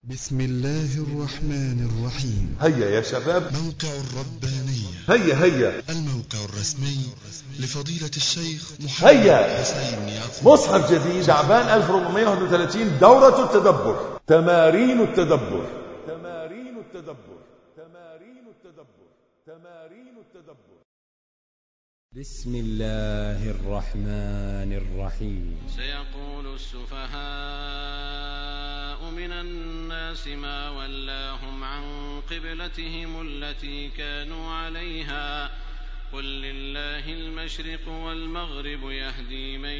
بسم الله الرحمن الرحيم. هيا يا شباب، موقع الربانية. هيا الموقع الرسمي لفضيلة الشيخ محمد هيا. حسين يعقوب. مصحف جديد شعبان 1431، دورة التدبر، تمارين التدبر، تمارين التدبر، تمارين التدبر، تمارين التدبر. بسم الله الرحمن الرحيم. سيقول السفهاء من الناس ما ولاهم عن قبلتهم التي كانوا عليها قل لله المشرق والمغرب يهدي من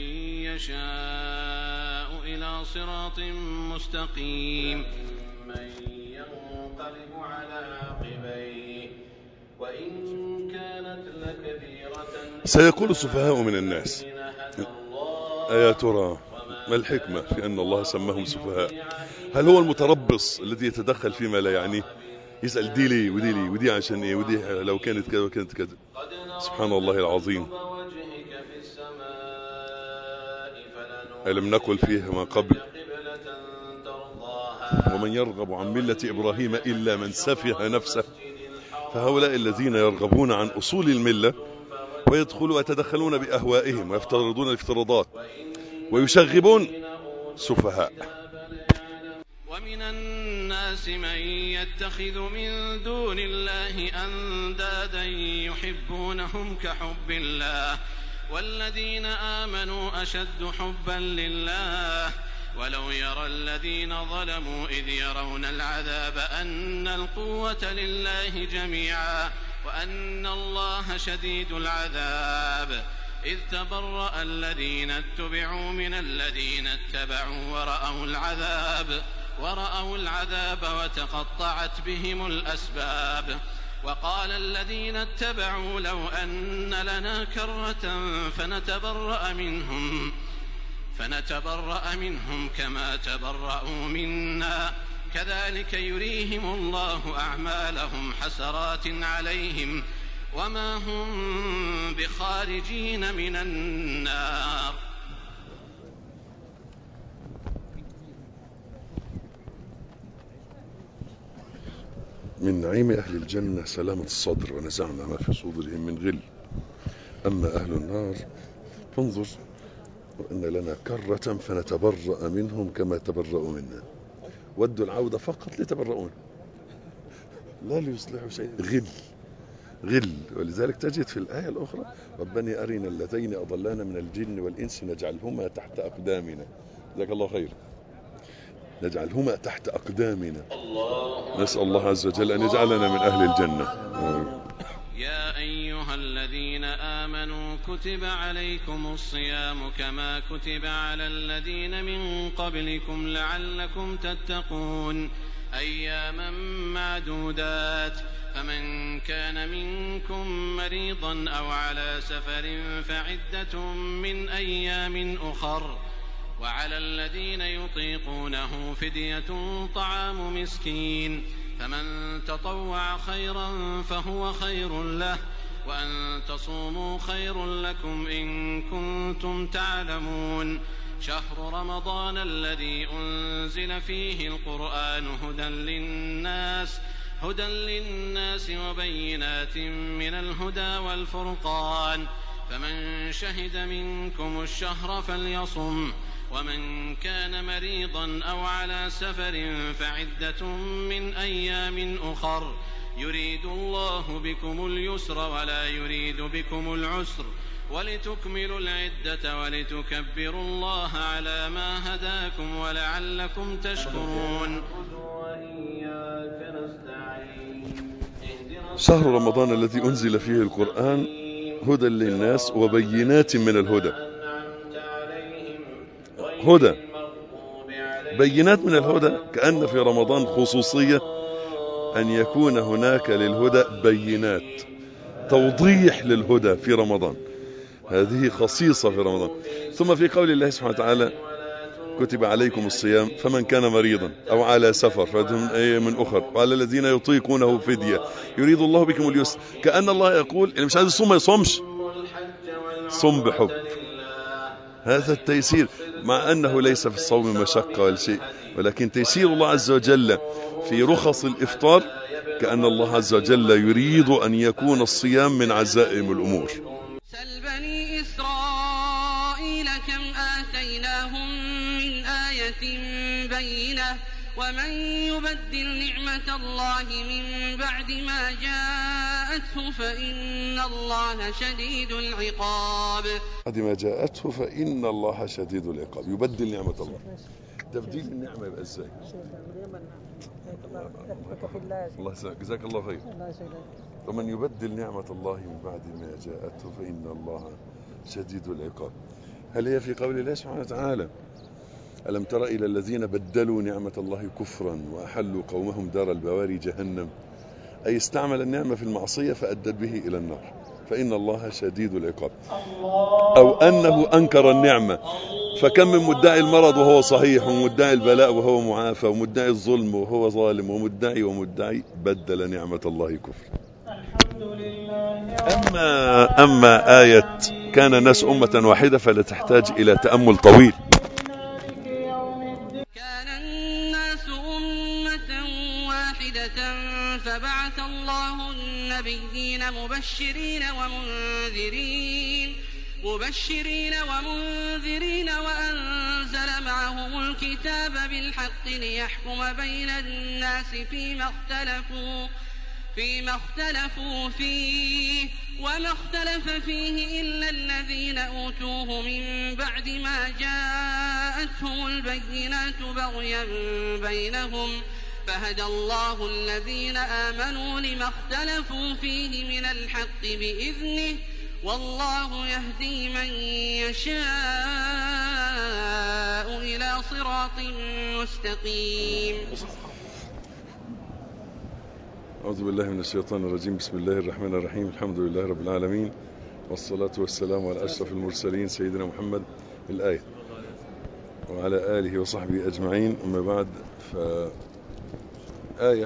يشاء إلى صراط مستقيم من ينقلب على عقبيه وإن كانت لكبيرة. سيقول السفهاء من الناس. يا ترى ما الحكمة في أن الله سماهم سفهاء؟ هل هو المتربص الذي يتدخل فيما لا يعنيه، يسأل دي ليه ودي ليه ودي عشان ايه ودي لو كانت كذا وكانت كذا؟ سبحان الله العظيم. ألم نقل فيها ما قبل ومن يرغب عن ملة إبراهيم إلا من سفه نفسه. فهؤلاء الذين يرغبون عن أصول الملة ويدخلوا ويتدخلون بأهوائهم ويفترضون الافتراضات ويشغبون سفهاء. ومن الناس من يتخذ من دون الله أندادا يحبونهم كحب الله والذين آمنوا أشد حبا لله ولو يرى الذين ظلموا إذ يرون العذاب أن القوة لله جميعا وأن الله شديد العذاب إذ تبرأ الذين اتبعوا من الذين اتبعوا ورأوا العذاب وتقطعت بهم الأسباب وقال الذين اتبعوا لو أن لنا كرة فنتبرأ منهم كما تبرأوا منا كذلك يريهم الله أعمالهم حسرات عليهم وما هم بخارجين من النار. من نعيم أهل الجنة سلامة الصدر ونزعنا ما في صدورهم من غل. أما أهل النار فانظر وإن لنا كرة فنتبرأ منهم كما تبرأوا منا. ودوا العودة فقط لتبرؤون لا ليصلحوا شيء. غل. ولذلك تجد في الآية الأخرى ربنا أرنا اللذين أضلانا من الجن والإنس نجعلهما تحت أقدامنا. جزاك الله خير. نجعلهما تحت أقدامنا. نسأل الله عز وجل أن يجعلنا من أهل الجنة. يا أيها الذين آمنوا كتب عليكم الصيام كما كتب على الذين من قبلكم لعلكم تتقون أياما معدودات فمن كان منكم مريضا أو على سفر فعدة من أيام أخر وعلى الذين يطيقونه فدية طعام مسكين فمن تطوع خيرا فهو خير له وأن تصوموا خير لكم إن كنتم تعلمون شهر رمضان الذي أنزل فيه القرآن هدى للناس وبينات من الهدى والفرقان فمن شهد منكم الشهر فليصم ومن كان مريضا أو على سفر فعدة من أيام أخر يريد الله بكم اليسر ولا يريد بكم العسر ولتكملوا العدة ولتكبروا الله على ما هداكم ولعلكم تشكرون. شهر رمضان الذي أنزل فيه القرآن هدى للناس وبينات من الهدى. هدى بينات من الهدى. كأن في رمضان خصوصية أن يكون هناك للهدى بينات، توضيح للهدى في رمضان. هذه خصيصة في رمضان. ثم في قول الله سبحانه وتعالى كتب عليكم الصيام فمن كان مريضا أو على سفر فعدة من أخر وعلى الذين يطيقونه فدية يريد الله بكم اليسر. كأن الله يقول اللي مش عايز يصوم ما يصومش، صم بحب. هذا التيسير. مع أنه ليس في الصوم مشقة ولا شيء، ولكن تيسير الله عز وجل في رخص الإفطار كأن الله عز وجل يريد أن يكون الصيام من عزائم الأمور. سل بني إسرائيل كم آتيناهم من آية بينة ومن يبدل نعمة الله من بعد ما جاءته فإن الله شديد العقاب. بعد ما جاءته فإن الله شديد العقاب. يبدل نعمة الله. تبديل النعمة يبقى ازاي؟ الله يسلمك، جزاك الله خير. ومن يبدل نعمة الله من بعد ما جاءته فإن الله شديد العقاب. هل هي في قول الله سبحانه وتعالى ألم تر إلى الذين بدلوا نعمة الله كفرا وأحلوا قومهم دار البوار جهنم، أي استعمل النعمة في المعصية فأدت به إلى النار فإن الله شديد العقاب. أو أنه أنكر النعمة، فكم من مدعي المرض وهو صحيح، ومدعي البلاء وهو معافى، ومدعي الظلم وهو ظالم، ومدعي بدل نعمة الله كفر. أما آية كان الناس أمة واحدة فلا تحتاج إلى تأمل طويل. كان الناس أمة واحدة فبعث الله النبيين مبشرين ومنذرين وأنزل معهم الكتاب بالحق ليحكم بين الناس فيما اختلفوا فيه وما اختلف فيه إلا الذين أوتوه من بعد ما جاءتهم البينات بغيا بينهم فهدى الله الذين آمنوا لما اختلفوا فيه من الحق بإذنه والله يهدي من يشاء إلى صراط مستقيم. أعوذ بالله من الشيطان الرجيم. بسم الله الرحمن الرحيم. الحمد لله رب العالمين، والصلاة والسلام على أشرف المرسلين سيدنا محمد الآية وعلى آله وصحبه أجمعين. أما بعد، فآية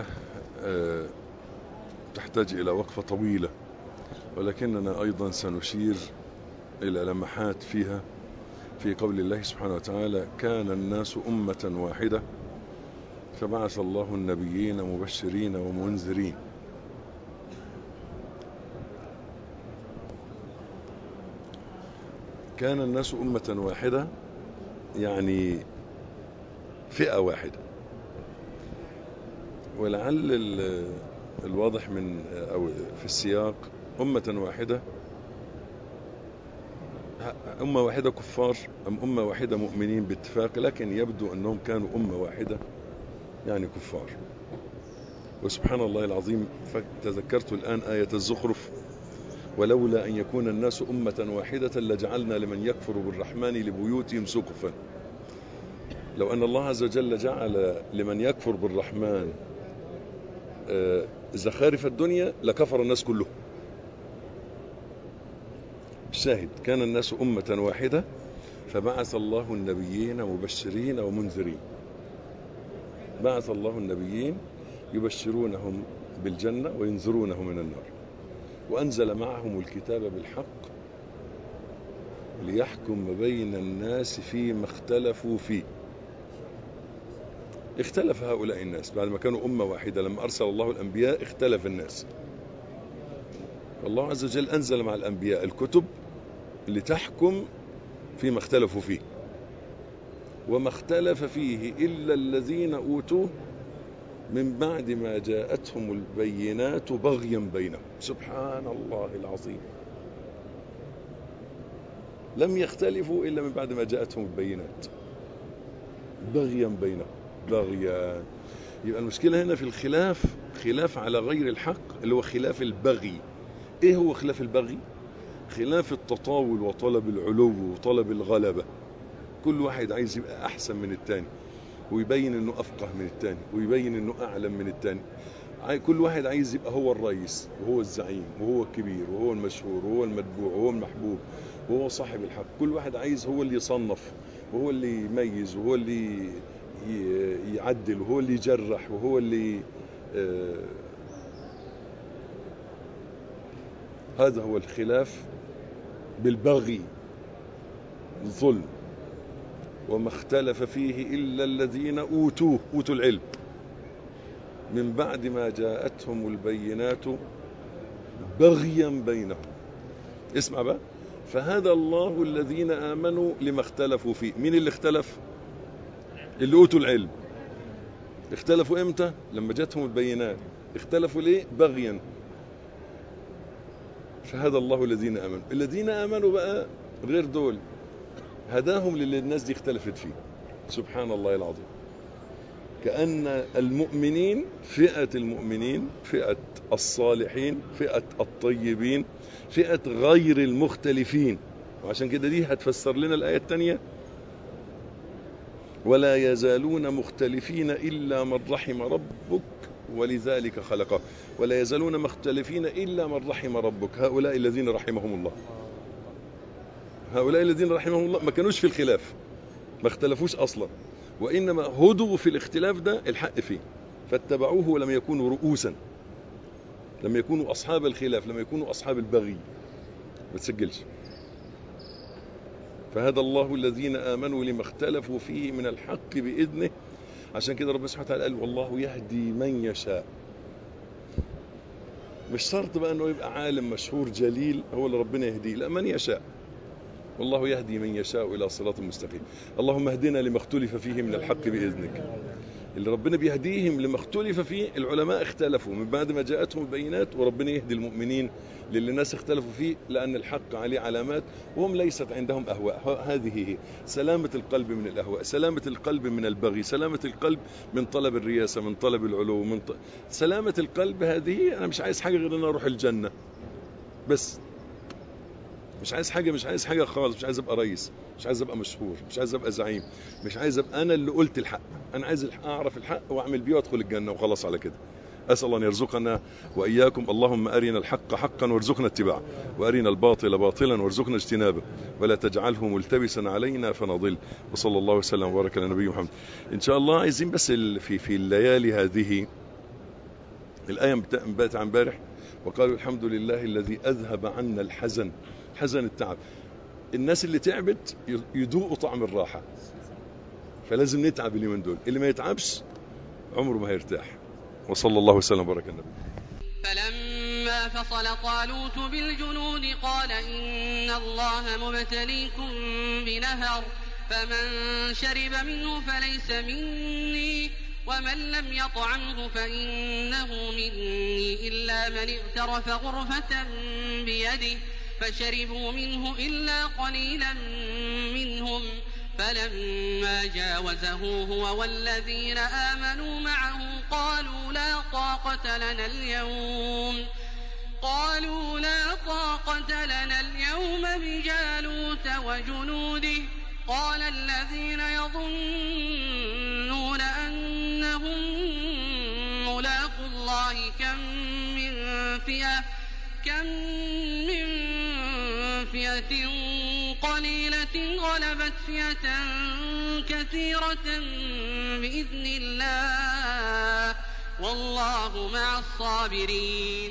تحتاج إلى وقفة طويلة، ولكننا أيضا سنشير إلى لمحات فيها في قول الله سبحانه وتعالى كان الناس أمة واحدة فبعث الله النبيين مبشرين ومنذرين. كان الناس أمة واحدة يعني فئة واحدة، ولعل الواضح من أو في السياق أمة واحدة، أمة واحدة كفار أم أمة واحدة مؤمنين باتفاق، لكن يبدو أنهم كانوا أمة واحدة يعني كفار. وسبحان الله العظيم، فتذكرت الآن آية الزخرف ولولا أن يكون الناس أمة واحدة لجعلنا لمن يكفر بالرحمن لبيوتهم سقفا. لو أن الله عز وجل جعل لمن يكفر بالرحمن زخارف الدنيا لكفر الناس كلهم. الشاهد كان الناس أمة واحدة فبعث الله النبيين مبشرين ومنذرين. بعث الله النبيين يبشرونهم بالجنة وينذرونهم من النار، وأنزل معهم الكتاب بالحق ليحكم بين الناس فيما اختلفوا فيه. اختلف هؤلاء الناس بعد ما كانوا أمة واحدة، لما أرسل الله الأنبياء اختلف الناس، الله عز وجل أنزل مع الأنبياء الكتب لتحكم فيما اختلفوا فيه، وما اختلف فيه إلا الذين أوتوه من بعد ما جاءتهم البينات بغيا بينهم. سبحان الله العظيم، لم يختلفوا إلا من بعد ما جاءتهم البينات بغيا بينهم. بغيا، يبقى المشكلة هنا في الخلاف، خلاف على غير الحق اللي هو خلاف البغي. ايه هو خلاف البغي؟ خلاف التطاول وطلب العلو وطلب الغلبة. كل واحد عايز يبقى أحسن من التاني، ويبين أنه أفقه من التاني، ويبين أنه أعلم من التاني. كل واحد عايز يبقى هو الرئيس وهو الزعيم وهو الكبير وهو المشهور وهو المتبوع وهو المحبوب وهو صاحب الحق. كل واحد عايز هو اللي يصنف وهو اللي يميز وهو اللي يعدل وهو اللي يجرح وهو اللي هذا هو الخلاف بالبغي، الظلم. وما اختلف فيه إلا الذين أوتوا العلم من بعد ما جاءتهم البينات بغيا بينهم. اسمع بقى، فهدى الله الذين آمنوا لما اختلفوا فيه. مين اللي اختلف؟ اللي أوتوا العلم. اختلفوا امتى؟ لما جاءتهم البينات. اختلفوا ليه؟ بغيا. فهدى الله الذين آمنوا. الذين آمنوا بقى غير دول، هداهم للي الناس دي اختلفت فيه. سبحان الله العظيم. كأن المؤمنين، فئة المؤمنين، فئة الصالحين، فئة الطيبين، فئة غير المختلفين. وعشان كده دي هتفسر لنا الآية الثانية: ولا يزالون مختلفين إلا من رحم ربك ولذلك خلقه. ولا يزالون مختلفين إلا من رحم ربك. هؤلاء الذين رحمهم الله، هؤلاء الذين رحمهم الله ما كانوش في الخلاف، ما اختلفوش أصلا، وإنما هدوا في الاختلاف ده الحق فيه فاتبعوه، ولم يكونوا رؤوسا، لم يكونوا أصحاب الخلاف، لم يكونوا أصحاب البغي. ما تسجلش. فهدى الله الذين آمنوا لما اختلفوا فيه من الحق بإذنه. عشان كده ربنا سبحانه وتعالى قال: والله يهدي من يشاء. مش شرط بقى أنه يبقى عالم مشهور جليل هو اللي ربنا يهديه، لا، من يشاء. والله يهدي من يشاء إلى صراط مستقيم. اللهم اهدنا لما اختلف فيه من الحق بإذنك. اللي ربنا بيهديهم لما اختلف فيه. العلماء اختلفوا من بعد ما جاءتهم البينات، وربنا يهدي المؤمنين للي الناس اختلفوا فيه، لأن الحق عليه علامات وهم ليست عندهم أهواء. هذه هي سلامة القلب من الأهواء، سلامة القلب من البغي، سلامة القلب من طلب الرياسة، من طلب العلو، سلامة القلب هذه. أنا مش عايز حاجة غير أن أروح الجنة بس. مش عايز حاجة خالص. مش عايز ابقى رئيس، مش عايز ابقى مشهور، مش عايز ابقى زعيم، مش عايز ابقى انا اللي قلت الحق. انا عايز اعرف الحق واعمل بيه وادخل الجنة وخلاص على كده. اسال الله ان يرزقنا واياكم. اللهم ارنا الحق حقا وارزقنا اتباعه، وارنا الباطل باطلا وارزقنا اجتنابه، ولا تجعله ملتبسا علينا فنضل. وصلى الله وسلم وبارك على نبينا محمد. ان شاء الله عايزين بس في الليالي هذه الايه بتاعت امبارح: وقالوا الحمد لله الذي اذهب عنا الحزن. حزن التعب. الناس اللي تعبت يذوقوا طعم الراحة، فلازم نتعب اليومين دول. اللي ما يتعبش عمره ما هيرتاح. وصلى الله وسلم وبارك على النبي. فلما فصل طالوت بالجنود قال إن الله مبتليكم بنهر فمن شرب منه فليس مني ومن لم يطعمه فإنه مني إلا من اغترف غرفة بيده فشربوا منه إلا قليلا منهم فلما جاوزه هو والذين آمنوا معه قالوا لا طاقة لنا اليوم بجالوت وجنوده قال الذين يظنون أنهم ملاقو الله كم من فئة قليلة غلبت فئة كثيرة بإذن الله والله مع الصابرين.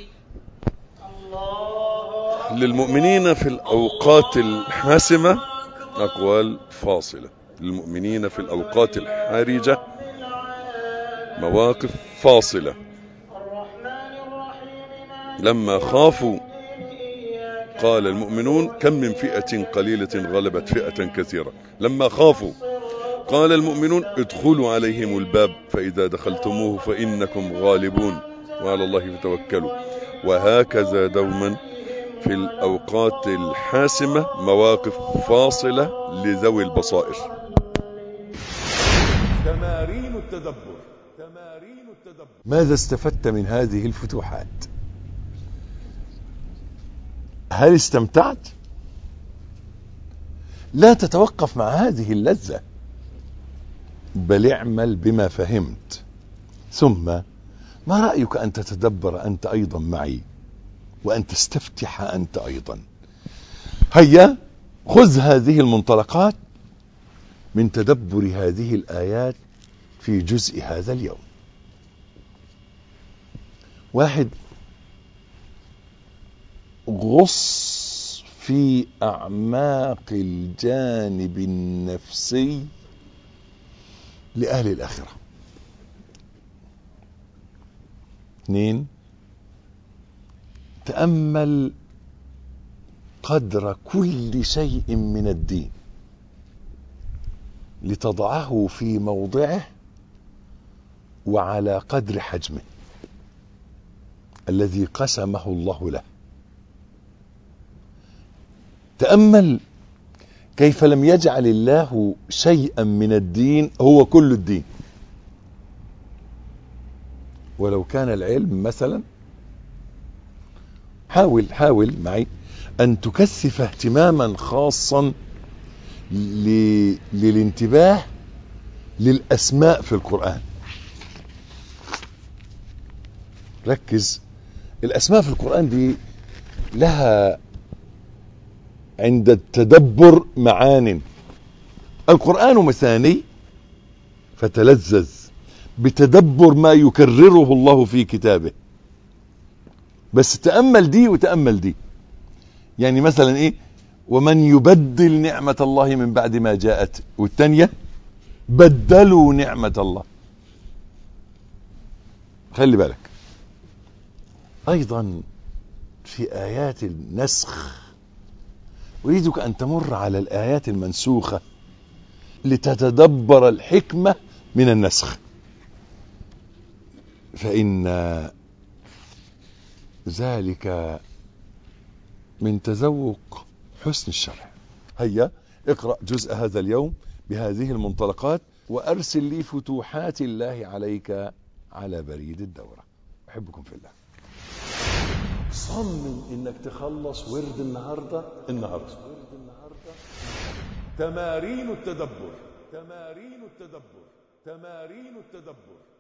للمؤمنين في الأوقات الحاسمة أقوال فاصلة، للمؤمنين في الأوقات الحرجة مواقف فاصلة. لما خافوا قال المؤمنون كم من فئة قليلة غلبت فئة كثيرة. لما خافوا قال المؤمنون ادخلوا عليهم الباب فإذا دخلتموه فإنكم غالبون وعلى الله فتوكلوا. وهكذا دوما في الأوقات الحاسمة مواقف فاصلة لذوي البصائر. تمارين التدبر. ماذا استفدت من هذه الفتوحات؟ هل استمتعت؟ لا تتوقف مع هذه اللذة، بل اعمل بما فهمت. ثم ما رأيك أن تتدبر أنت أيضا معي وأن تستفتح أنت أيضا؟ هيا خذ هذه المنطلقات من تدبر هذه الآيات في جزء هذا اليوم. 1. غص في أعماق الجانب النفسي لأهل الآخرة. 2 تأمل قدر كل شيء من الدين لتضعه في موضعه وعلى قدر حجمه الذي قسمه الله له. تأمل كيف لم يجعل الله شيئا من الدين هو كل الدين. ولو كان العلم مثلا، حاول معي أن تكثف اهتماما خاصا للانتباه للأسماء في القرآن. ركز، الأسماء في القرآن دي لها عند التدبر معان. القرآن مثاني، فتلذذ بتدبر ما يكرره الله في كتابه. بس تأمل دي وتأمل دي. يعني مثلا ايه؟ ومن يبدل نعمة الله من بعد ما جاءت، والتانية بدلوا نعمة الله. خلي بالك ايضا في ايات النسخ، اريدك ان تمر على الايات المنسوخة لتتدبر الحكمة من النسخ، فإن ذلك من تذوق حسن الشرع. هيا اقرأ جزء هذا اليوم بهذه المنطلقات، وأرسل لي فتوحات الله عليك على بريد الدورة. أحبكم في الله. صمم انك تخلص ورد النهاردة. تمارين التدبر.